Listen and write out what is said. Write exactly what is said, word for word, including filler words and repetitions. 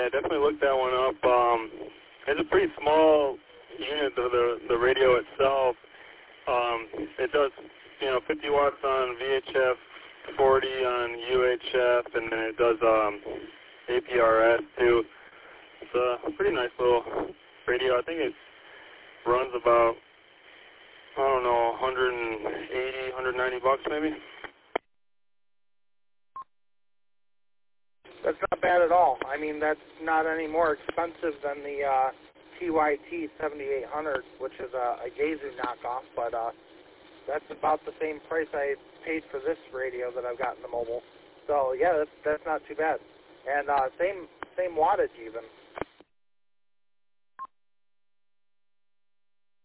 Yeah, definitely look that one up. Um, it's a pretty small unit of the the radio itself. Um, it does, you know, fifty watts on V H F, forty on U H F, and then it does um, A P R S too. It's a pretty nice little radio. I think it runs about, I don't know, one eighty, one ninety bucks maybe. That's not bad at all. I mean, that's not any more expensive than the uh, T Y T seventy-eight hundred, which is a, a Yaesu knockoff, but uh, that's about the same price I paid for this radio that I've got in the mobile. So, yeah, that's, that's not too bad. And uh, same same wattage even.